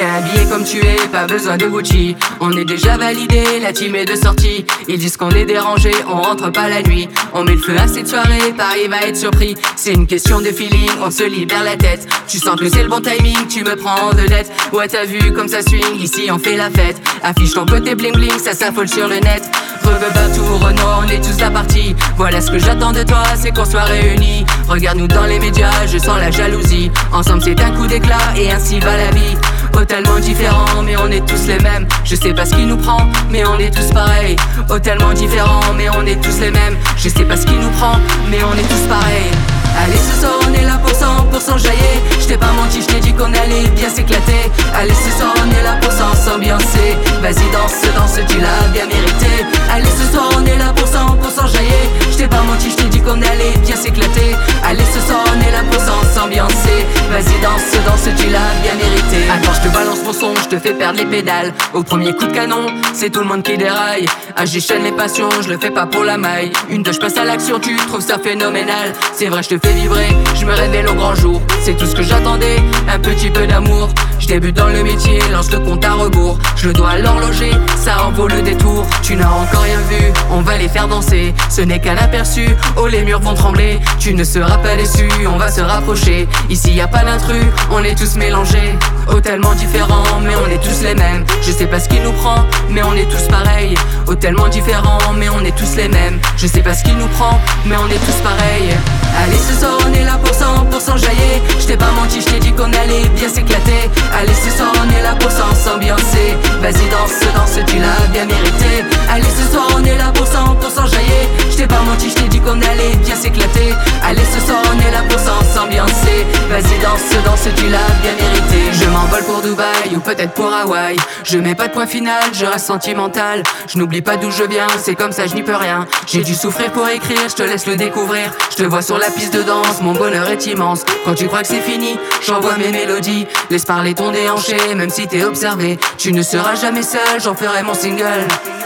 Viens habillé comme tu es, pas besoin de Gucci. On est déjà validé, la team est de sortie. Ils disent qu'on est dérangé, on rentre pas la nuit. On met le feu à cette soirée, Paris va être surpris. C'est une question de feeling, on se libère la tête. Tu sens que c'est le bon timing, tu me prends de net. Ouais t'as vu comme ça swing, ici on fait la fête. Affiche ton côté bling bling, ça s'affole sur le net. Rebeu tout Renault, on est tous la partie. Voilà ce que j'attends de toi, c'est qu'on soit réunis. Regarde-nous dans les médias, je sens la jalousie. Ensemble c'est un coup d'éclat et ainsi va la vie. Tellement différents, mais on est tous les mêmes. Je sais pas ce qui nous prend, mais on est tous pareils. Tellement différents, mais on est tous les mêmes. Je sais pas ce qui nous prend, mais on est tous pareils. Allez ce soir on est là pour 100% jaillir. Je t'ai pas menti, je t'ai dit qu'on allait bien s'éclater. Allez ce soir on est là pour s'ambiancer. Vas-y danse, tu l'as bien mérité. Allez ce soir on est là pour 100% jaillir. Je t'ai pas menti, je t'ai dit qu'on allait bien s'éclater. Allez ce soir on est là pour s'ambiancer. Vas-y danse, tu l'as bien mérité. Attends je te balance mon son, je te fais perdre les pédales. Au premier coup de canon, c'est tout le monde qui déraille. J'échaîne les passions, je le fais pas pour la maille. Une deux je passe à l'action, tu trouves ça phénoménal. C'est vrai je te fais vibrer, je me révèle au grand jour. C'est tout ce que j'attendais, un petit peu d'amour. Je débute dans le métier, lance le compte à rebours. Je le dois à l'horloger, ça en vaut le détour. Tu n'as encore rien vu, on va les faire danser. Ce n'est qu'un aperçu, oh les murs vont trembler. Tu ne seras pas déçu, on va se rapprocher. Ici y a pas d'intrus, on est tous mélangés. Tellement différents, mais on est tous les mêmes. Je sais pas ce qui nous prend, mais on est tous pareils. Tellement différents, mais on est tous les mêmes. Je sais pas ce qui nous prend, mais on est tous pareils. Allez ce soir on est là pour 100% jaillir. Je t'ai pas menti, je t'ai dit qu'on allait bien s'éclater. Allez ce soir on est là pour s'ambiancer. Vas-y danse, tu l'as bien mérité. Allez ce soir on est là pour 100% jaillir. Je t'ai pas menti, je t'ai dit qu'on allait bien s'éclater. Allez ce soir on est là pour s'ambiancer. Vas-y danse, tu l'as bien mérité. Je m'envole pour Dubaï ou peut-être pour Hawaï. Je mets pas de point final, je reste sentimental. Je n'oublie pas d'où je viens, c'est comme ça je n'y peux rien. J'ai dû souffrir pour écrire, je te laisse le découvrir. Je te vois sur la piste de danse, mon bonheur est immense. Quand tu crois que c'est fini, j'envoie mes mélodies. Laisse parler ton déhanché, même si t'es observé. Tu ne seras jamais seul, j'en ferai mon single.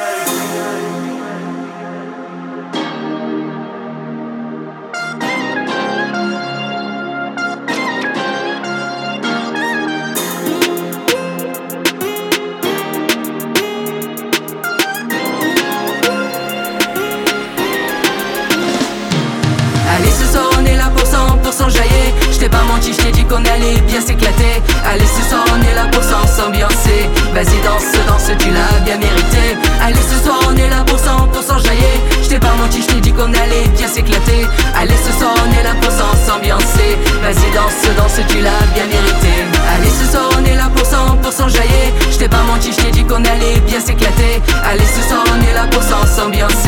Allez ce soir on est là pour 100% jaillir. Je t'ai pas menti, je t'ai dit qu'on allait bien s'éclater. Allez ce soir on est là pour s'ambiancer. Vas-y danse, tu l'as bien mérité. Allez ce soir on est là pour 100% jaillir. Je t'ai pas menti, je t'ai dit qu'on allait bien s'éclater. Allez ce soir on est là pour s'ambiancer. Vas-y danse, tu l'as bien mérité. Allez ce soir on est là pour 100% jaillir. Je t'ai pas menti, je t'ai dit qu'on allait bien s'éclater. Allez ce soir on est là pour s'ambiancer.